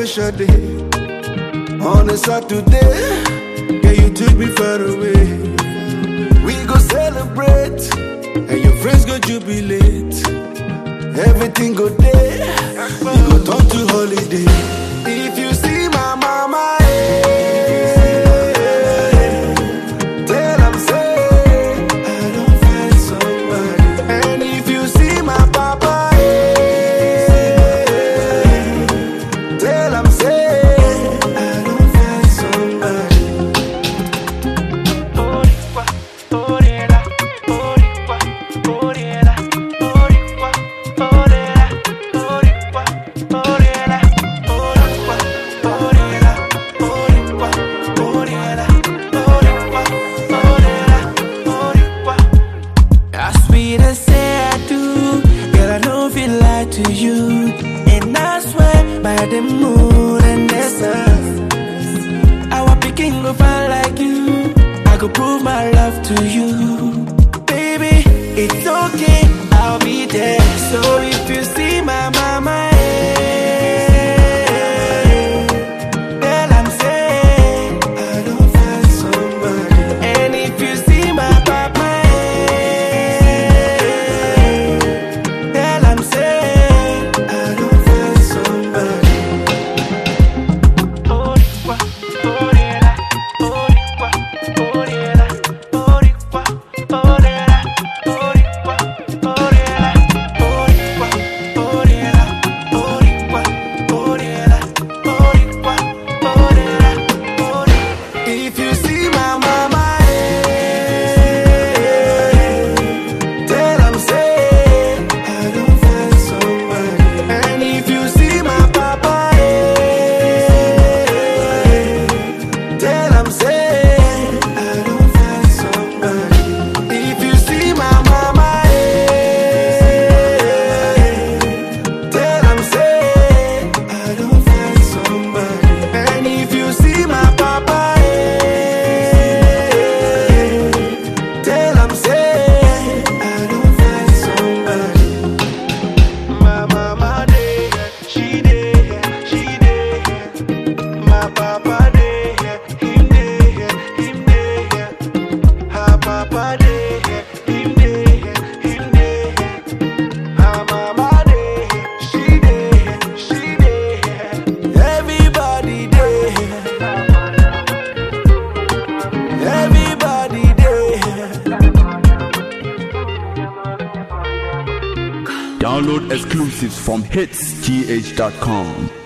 special day. On a Saturday, yeah, you took me far away. We go celebrate, and your friends go jubilate. Everything go there, you go turn to holiday. If you see my mama, tell am say I don't find somebody. And if you see my papa, tell am say I don't find somebody. To you, and I swear by the moon and the sun, our picking go find like you. I could prove my love to you, baby. It's okay, I'll be there. So if you see my mama, tell I'm saying I don't find somebody. And if you see my papa, tell I'm saying Download exclusives from hitsgh.com.